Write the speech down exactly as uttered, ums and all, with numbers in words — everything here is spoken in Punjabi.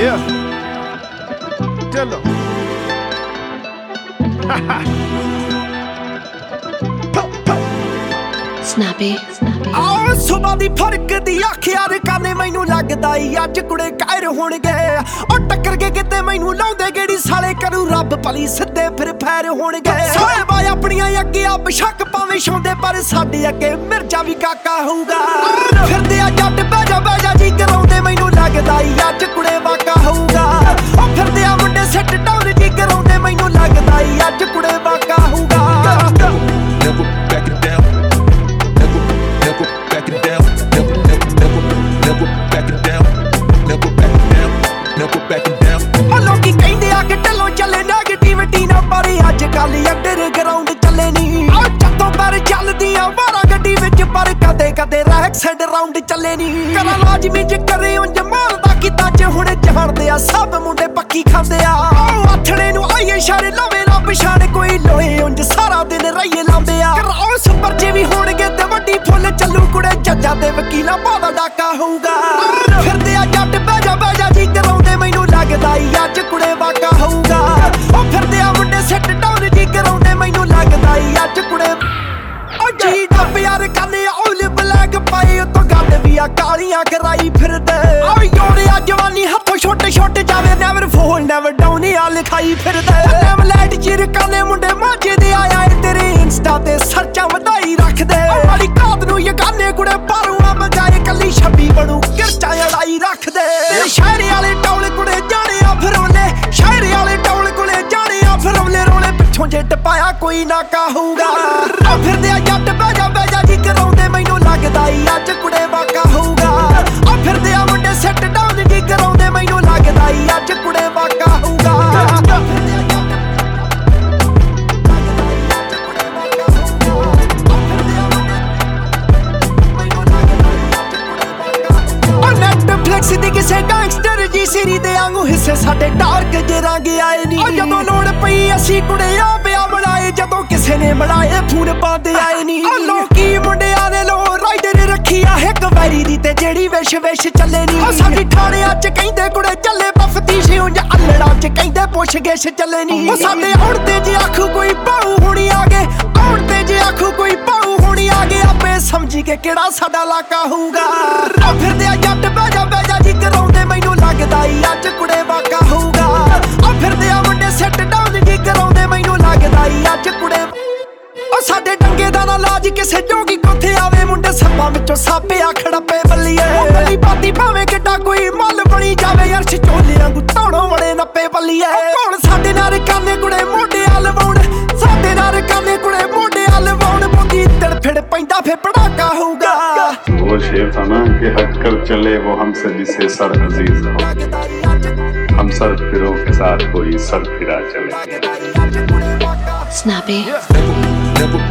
Yeah. Dillo. Snappy, snappy. ਆਹ ਸੁਬਾਹ ਦੀ ਫਰਕ ਦੀ ਆਖਿਆ ਰਕਾਨੇ ਮੈਨੂੰ ਲੱਗਦਾ ਈ ਅੱਜ ਕੁੜੇ ਕਾਇਰ ਹੋਣਗੇ। ਉਹ ਟੱਕਰ ਕੇ ਕਿਤੇ ਮੈਨੂੰ ਲਾਉਂਦੇ ਗੇੜੀ ਸਾਲੇ ਕਰੂ ਰੱਬ ਭਲੀ ਸਿੱਧੇ ਫਿਰ ਫੈਰ ਹੋਣਗੇ। ਸਾਰੇ ਬਾਈ ਆਪਣੀਆਂ ਅੱਗੇ ਆ ਬਸ਼ੱਕ ਪਾਵੇਂ ਛਾਉਂਦੇ ਪਰ ਸਾਡੇ ਅੱਗੇ ਮਿਰਜ਼ਾ ਵੀ ਕਾਕਾ ਹੋਊਗਾ। ਫਿਰਦੇ ਆ ਜੱਟ ਬਹਿ ਜਾ ਬਹਿ ਜਾ ਜੀ ਕਰਾਉਂਦੇ ਮੈਨੂੰ ਲੱਗਦਾ ਈ ਅੱਜ ਕੁੜੇ ਵਾਕਾ ਹੋਊਗਾ। ਉਹ ਫਿਰਦੇ ਆ ਮੁੰਡੇ ਸਿੱਟ ਡਾਊਨ ਜੀ ਕਰਾਉਂਦੇ ਮੈਨੂੰ ਲੱਗਦਾ ਈ ਅੱਜ ਕੁੜੇ ਵਾਕਾ ਹੋਊਗਾ। ਲੋਕੀ ਕਹਿੰਦੇ ਆ ਕਿ ਢੱਲੋਂ ਚੱਲੇ ਨੈਗੇਟਿਵਿਟੀ ਨਾ ਪਰ ਅੱਜ ਕੱਲ ਅੰਡਰਗਰਾਉਂਡ ਚੱਲੇ ਨੀ। ਆ ਜਦੋਂ ਪਰ ਚੱਲਦੀਆਂ ਵਾਰਾ ਗੱਡੀ ਵਿੱਚ ਪਰ ਕਦੇ ਕਦੇ ਰੈਕ ਸਾਈਡ ਰਾਉਂਡ ਚੱਲੇ ਨੀ। ਕਰਾਂ ਲਾਜ਼ਮੀ ਜੇ ਕਰੇ ਉਂਝ ਮਾਰਦਾ ਕਿਤਾ ਚ ਹੁਣ ਜਾਣਦੇ ਆ ਸਭ ਮੁੰਡੇ ਪੱਕੀ ਖਾਂਦੇ ਆ। ਆਥਣੇ ਨੂੰ ਆਈਏ ਇਸ਼ਾਰੇ ਲਵੇ ਨਾ ਪਛਾਣ ਕੋਈ ਲੋਏ ਉਂਝ ਸਾਰਾ ਦਿਨ ਰਹੀਏ ਲਾਉਂਦੇ ਆ। ਕਰਾਉ ਸੁਪਰ ਜੇ ਵੀ ਹੋਣਗੇ ਤੇ ਵੱਡੀ ਫੁੱਲ ਚੱਲੂ ਕੁੜੇ ਜੱਜਾਂ ਦੇ ਵਕੀਲਾਂ ਬਾਦਾ ਡਾਕਾ ਹੋਊਗਾ। ਫਿਰਦੇ ਆ ਜੱਟ ਬਹਿ ਜਾ ਬਹਿ ਜਾ ਜੀ ਕਰਾਉਂਦੇ ਮੈਨੂੰ ਲੱਗਦਾ ਈ ਅੱਜ ਕੁੜੇ ਵਾਕਾ ਹੋਊਗਾ। ਉਹ ਫਿਰਦੇ ਆ ਮੁੰਡੇ ਸਿੱਟ ਡਾਊਨ ਜੀ ਕਰਾਉਂਦੇ ਮੈਨੂੰ ਲੱਗਦਾ ਈ ਅੱਜ ਕੁੜੇ ਉਹ ਜੀ ਡੱਬ ਯਾਰ ਕੰਨੇ ਔਲ ਬਲੈਕ ਪਾਈ ਉਤੋਂ ਗੱਲ ਵੀ ਆ ਕਾਲੀਆਂ ਕਰਾਈ ਫਿਰਦੇ। ਆ ਯੋੜਿਆ ਜਵਾਨੀ ਹੱਥੋਂ ਛੋਟੇ ਛੋਟੇ ਜਾਵੇ ਨੈਵਰ ਫੋਲ ਨੈਵਰ ਡਾਊਨ ਆ ਲਿਖਾਈ ਫਿਰਦੇ। ਨੈਵ ਲੈਟ ਚਿਰ ਕੰਨੇ ਮੁੰਡੇ ਮਾਝੇ ਦੇ ਆਇਆ ਤੇਰੇ ਇੰਸਟਾ ਤੇ ਸਰਚਾਂ ਵਧਾਈ ਰੱਖਦੇ। ਮਾੜੀ ਕਾਤ ਨੂੰ ਯਗਾਨੇ ਕੁੜੇ ਪਾਰੂਆਂ ਬਜਾਏ ਕੱਲੀ ਛੱਬੀ ਬਣੂ ਕਿਰਚਾਂ ਲੜਾਈ ਰੱਖਦੇ। ਤੇਰੇ ਸ਼ਾਇਰੀ ਵਾਲੇ ਟੌਲ ਕੁੜੇ ਜਾਣੇ ਆ ਫਿਰੋਲੇ ਸ਼ਾਇਰੀ ਵਾਲੇ ਟੌਲ ਕੁੜੇ ਜਾਣੇ ਆ ਫਿਰੋਲੇ ਰੋਲੇ ਪਿੱਛੋਂ ਜੇ ਟਪਾਇਆ ਕੋਈ ਨਾ ਕਾਹੂਗਾ। ਆ ਫਿਰਦੇ ਆ ਜੱਟ ਬਹਿ ਜਾ ਬਹਿ ਜਾ ਜੀ ਕਰਾਉਂਦੇ ਮੈਨੂੰ ਲੱਗਦਾ ਈ ਅੱਜ ਕੁੜੇ ਵਾਕਾ ਹੋਊਗਾ। ਆ ਫਿਰਦੇ ਆ ਮੁੰਡੇ ਸਿੱਟ ਡਾਊਨ ਜੀ ਕਰਾਉਂਦੇ ਮੈਨੂੰ ਲੱਗਦਾ ਈ ਅੱਜ ਕੁੜੇ ਵਾਕਾ ਹੋਊਗਾ। ਨੈਟਫਲਿਕਸ ਦੀ ਕਿਸੇ ਗੈਂਗਸਟਰ ਜੀ ਸੀਰੀ ਦੇ ਵਾਂਗੂ ਹਿੱਸੇ ਸਾਡੇ ਡਾਰਕ ਜੇ ਰੰਗ ਆਏ ਨੀ। ਜਦੋਂ ਲੋੜ ਪਈ ਅਸੀਂ ਕੁੜੇ ਆ ਵਿਆਹ ਬਣਾਏ ਜਦੋਂ ਕਿਸੇ ਨੇ ਬਣਾਏ ਫੋਨ ਪਾਉਂਦੇ ਆਏ ਨੀ। ਲੋਕੀ ਮੁੰਡਿਆਂ ਦੇ ਲੋ ਰਾਈਡਰ ਰੱਖੀ ਆ ਇੱਕ ਵੈਰੀ ਦੀ ਤੇ ਜਿਹੜੀ ਵਿਸ਼ ਵਿਸ਼ ਚੱਲੇ ਨੀ। ਉਹ ਸਾਡੀ ਥਾਣਿਆਂ ਚ ਕਹਿੰਦੇ ਕੁੜੇ ਚੱਲੇ ਬਫਤੀਸ਼ ਉਂਝ ਅੱਲੜਾਂ ਚ ਕਹਿੰਦੇ ਪੁੱਛ ਗਿੱਛ ਚੱਲੇ ਨੀ। ਉਹ ਸਾਡੇ ਆਉਣ ਤੇ ਜੇ ਆਖੂ ਕੋਈ ਭਾਊ ਹੁਣੀ ਆ ਗਏ ਆਉਣ ਤੇ ਜੇ ਆਖੂ ਕੋਈ ਭਾਊ ਹੁਣੀ ਆ ਗਏ ਆਪੇ ਸਮਝੀ ਕੇ ਕਿਹੜਾ ਸਾਡਾ ਇਲਾਕਾ ਹੋਊਗਾ। ਆ ਫਿਰਦੇ ਆ ਜੱਟ ਬਹਿ ਜਾ ਬਹਿ ਜਾ ਜੀ ਕਰਾਉਂਦੇ ਮੈਨੂੰ ਲੱਗਦਾ ਈ ਅੱਜ ਕੁੜੇ ਵਾਕਾ ਹੋਊਗਾ। ਆ ਫਿਰਦੇ ਆ ਮੁੰਡੇ ਸਿੱਟ ਡਾਊਨ ਜੀ ਕਰਾਉਂਦੇ ਮੈਨੂੰ ਲੱਗਦਾ ਈ ਅੱਜ ਕੁੜੇ। ਉਹ ਸਾਡੇ ਡੰਗੇ ਦਾ ਨਾ ਲਾਜ ਕਿਸੇ ਜੋਗੀ ਕੋਥੇ ਆਵੇ ਮੁੰਡੇ ਸੱਪਾਂ ਵਿੱਚੋਂ ਸਾਪੇ ਆ ਖੜੱਪੇ ਬੱਲੀਏ। ਉਹ ਗਲੀ ਬਾਤੀ ਭਾਵੇਂ ਕਿੱਡਾ ਕੋਈ ਮੱਲ ਬਣੀ ਜਾਵੇ ਅਰਸ਼ ਚੋਲਿਆਂ ਗੁੱਤਾਣੋਂ ਵੜੇ ਨੱਪੇ ਬੱਲੀਏ। ਕੌਣ ਸਾਡੇ ਨਾਲ ਕਾਨੇ ਕੁੜੇ ਮੋਢੇ ਆ ਲਵਾਉਣ ਸਾਡੇ ਨਾਲ ਕਾਨੇ ਕੁੜੇ ਮੋਢੇ ਆ ਲਵਾਉਣ ਬੁੱਗੀ ਤੜਫੜ ਪੈਂਦਾ ਫੇ ਪੜਾਕਾ ਹੋਊਗਾ। वो शेर था ना कि हटकर चले वो हमसे जिसे सर अजीज हो हम सर फिरों के साथ कोई सर फिरा चले। Snappy.